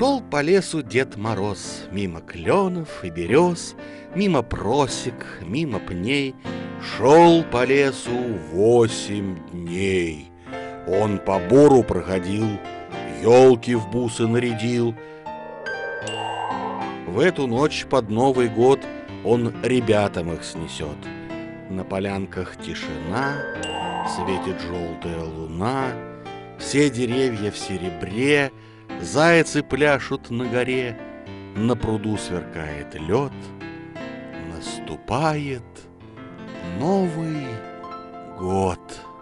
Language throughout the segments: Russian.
Шел по лесу Дед Мороз, мимо кленов и берез, мимо просек, мимо пней. Шел по лесу 8 дней. Он по бору проходил, елки в бусы нарядил. В эту ночь под Новый год он ребятам их снесет. На полянках тишина, светит желтая луна, все деревья в серебре, зайцы пляшут на горе, на пруду сверкает лед, наступает Новый год.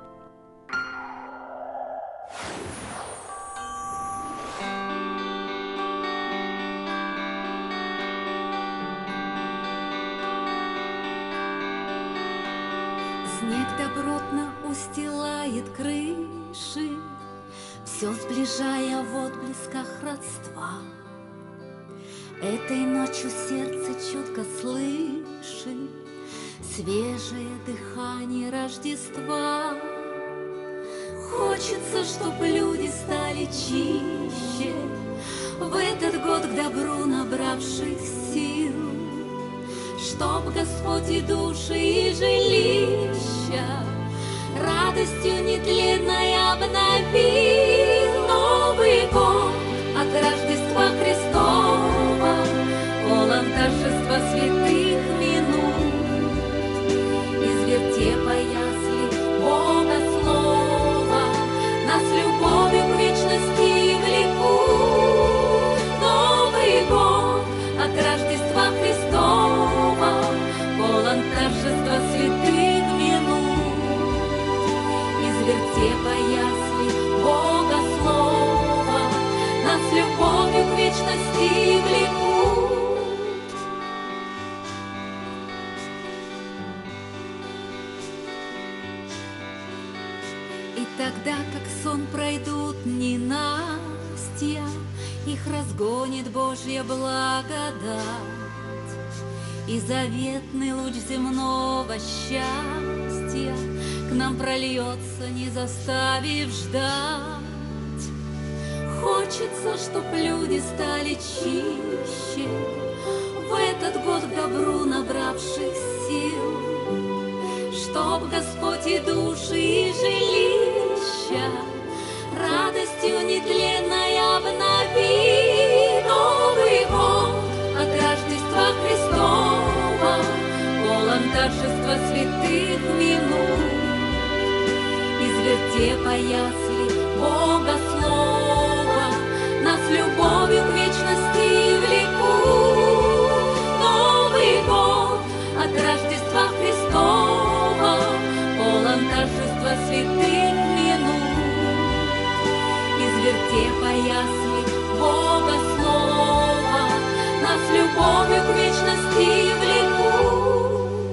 Снег добротно устилает крыши, все сближая в отблесках родства. Этой ночью сердце чутко слышит свежее дыхание Рождества. Хочется, чтоб люди стали чище, в этот год к добру набравших сил, чтоб Господь и души, и жилища радостью нетленной обновил. Новый год от Рождества Христова полон торжества святых минут. Из вертепа ясли Бога слова нас любовью к вечности влекут. Новый год от Рождества Христова полон торжества святых минут. Из вертепа ясли Бога слова нас любовью к вечности влекут. И тогда, как сон, пройдут ненастья, их разгонит Божья благодать, и заветный луч земного счастья к нам прольется, не заставив ждать. Хочется, чтоб люди стали чище, в этот год к добру набравших сил, чтоб Господь и души, и жилища радостью нетленной обнови. Новый год от Рождества Христова полон торжества святых минут. Из вертепа ясли Бога слова нас любовью к вечности влекут. Новый год от Рождества Христова полон торжества святых минут. Из вертепа ясли Бога слова нас любовью к вечности влекут.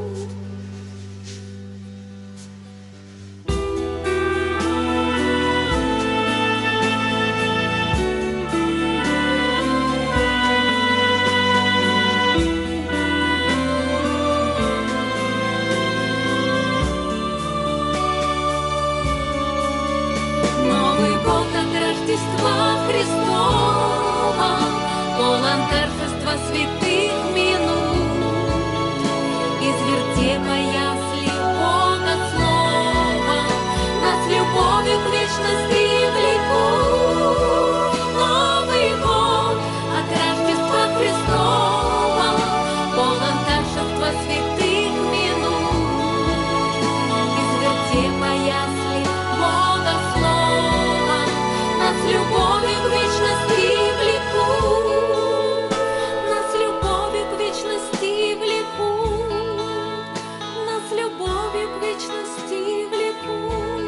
Новый год от Рождества Христова полон торжества святых минут. Из вертепа ясли Бога слова нас любовью к вечности влекут. Новый год от Рождества Христова полон торжества святых минут. Из вертепа ясли Бога слова нас любовью к вечности влекут. Нас любовью к вечности влекут. Нас любовью к вечности влекут.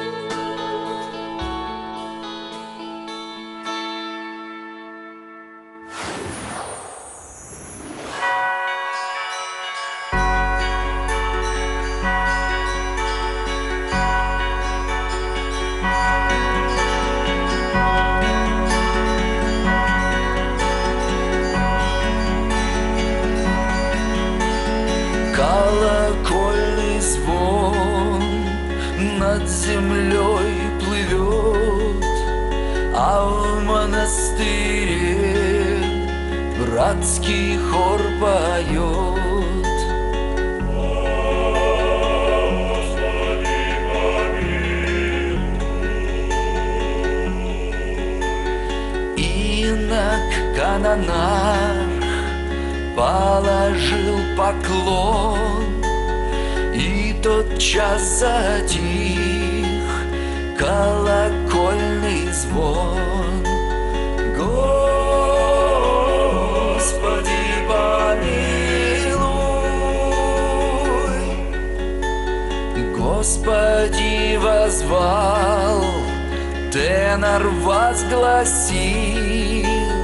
Колокольный звон над землей плывет, а в монастыре братский хор поет. Инок Канонарх положил поклон, и тотчас затих колокольный звон. Господи, помилуй, Господи, воззвал, тенор возгласил,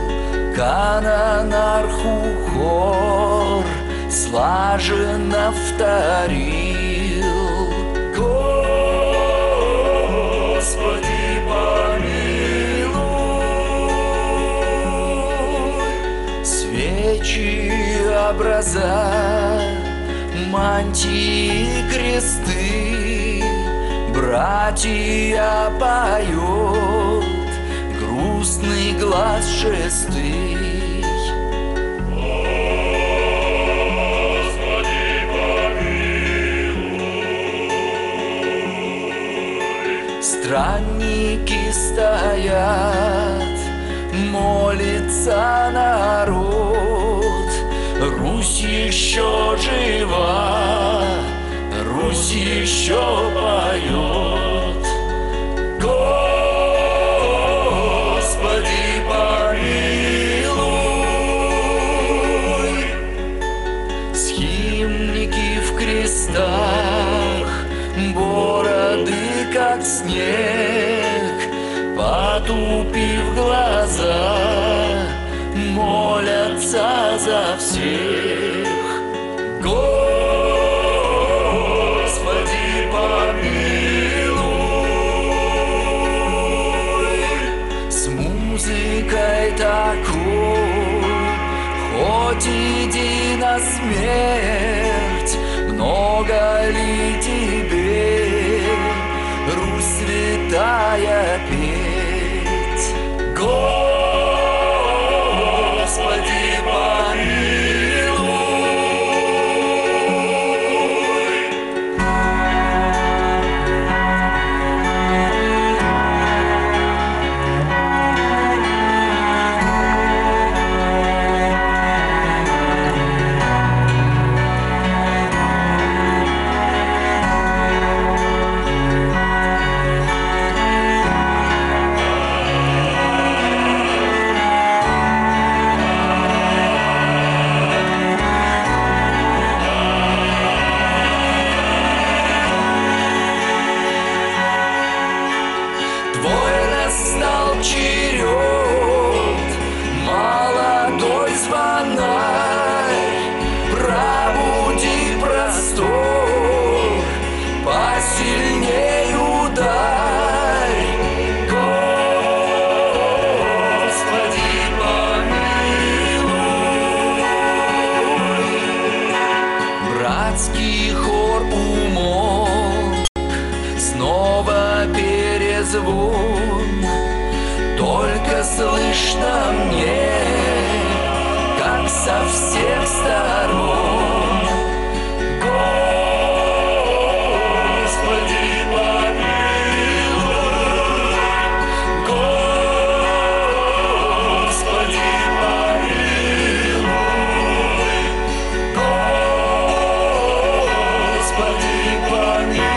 канонарху хор слаженно вторил. Господи, помилуй, свечи, образа, мантии, кресты, братья поют, грустный глаз шестый. Господи, помилуй. Странники стоят, молится народ, Русь еще жива, Русь еще поет. Господи, помилуй, схимники в крестах, бороды как снег, потупив глаза, молятся за всех. Господи, помилуй, с музыкой такой, хоть иди на смерть, много ли тебе, Русь святая, петь? Господи, помилуй. Твой настал черед, молодой звонарь, пробуди простор, посильней ударь. Господи, помилуй, братский хор умолк, снова перезвон, только слышно мне, как со всех сторон. Господи, помилуй, Господи, помилуй, Господи, помилуй.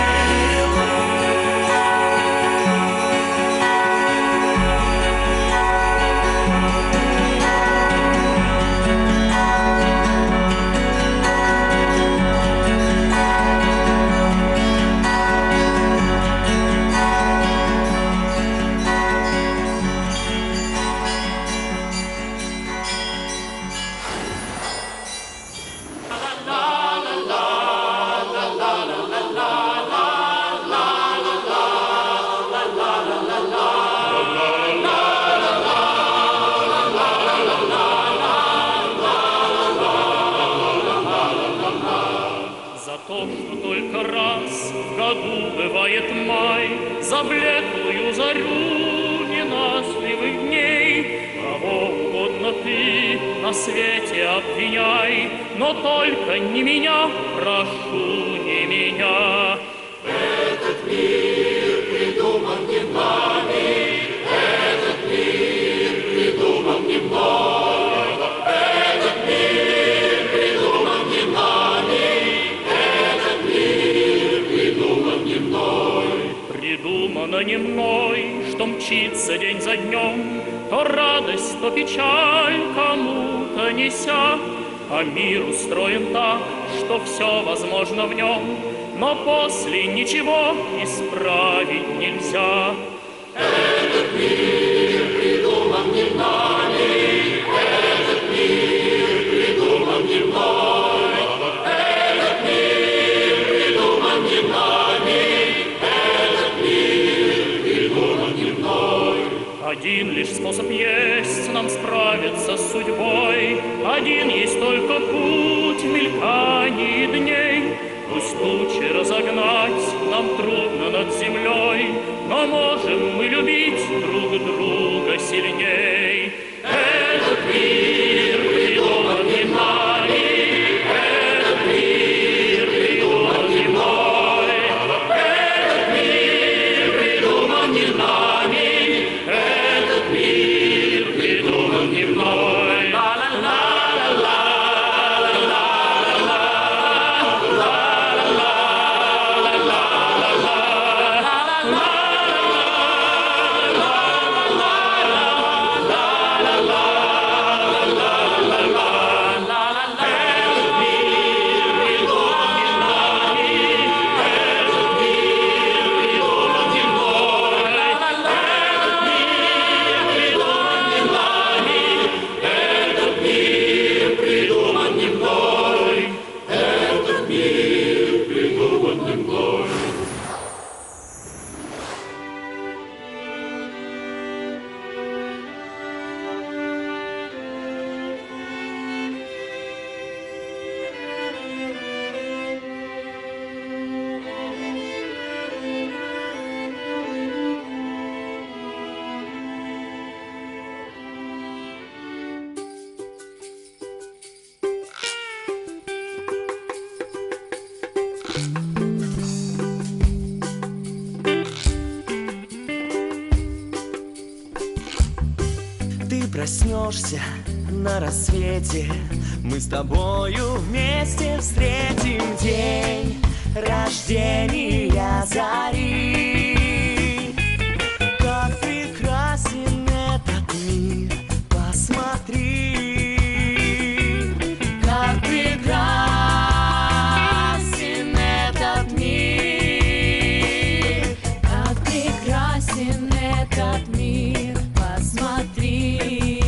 То, что только раз в году бывает май, за блеклую зарю ненастливых дней. Кого угодно ты на свете обвиняй, но только не меня, прошу, не меня. Этот мир придуман не нами, этот мир придуман не мной, этот мир придуман не нами, этот мир придуман не мной. Придумано не мной, что мчится день за днем, то радость, то печаль кому-то неся, а мир устроен так, что все возможно в нем, но после ничего исправить нельзя. Этот мир придуман не нами, этот мир придуман не мной, этот мир придуман не нами, этот мир придуман не мной. Один лишь способ есть нам справиться с судьбой, один есть только путь в мелькании дней. Пусть тучи разогнать нам трудно над землей, но можем мы любить друг друга сильней. Этот мир придуман не нами, этот мир придуман не мной, этот мир придуман не нами, этот мир придуман не мной. Проснешься на рассвете, мы с тобою вместе встретим день рождения зари. Как прекрасен этот мир, посмотри, как прекрасен этот мир, как прекрасен этот мир, посмотри.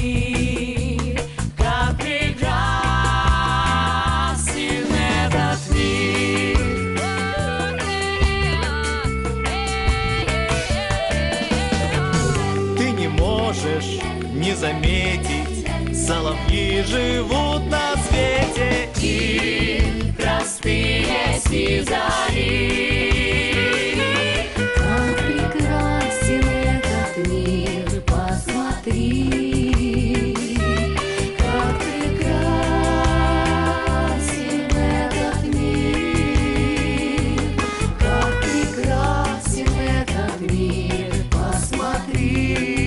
Не заметить, соловьи живут на свете и распились зари. Как прекрасен этот мир, посмотри, как прекрасен этот мир, как прекрасен этот мир, посмотри.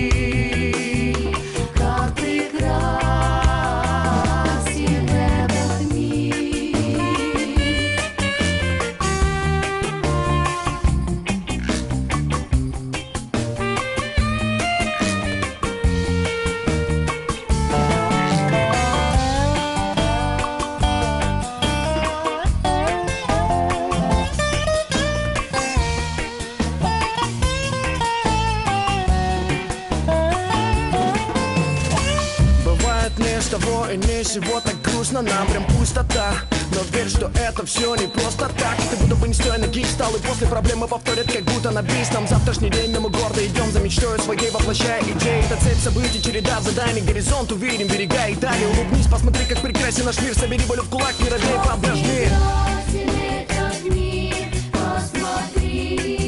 Того и не всего так грустно, нам прям пустота. Но верь, что это все не просто так. Ты будто бы не с той ноги встал, и после проблемы повторят, как будто на бис. Нам завтрашний день, но мы гордо идем за мечтой своей, воплощая идеи. Это цепь событий, череда заданий, горизонт увидим, берега и далее. Улыбнись, посмотри, как прекрасен наш мир, собери волю в кулак, не робей, подожди. Прекрасен этот мир, посмотри.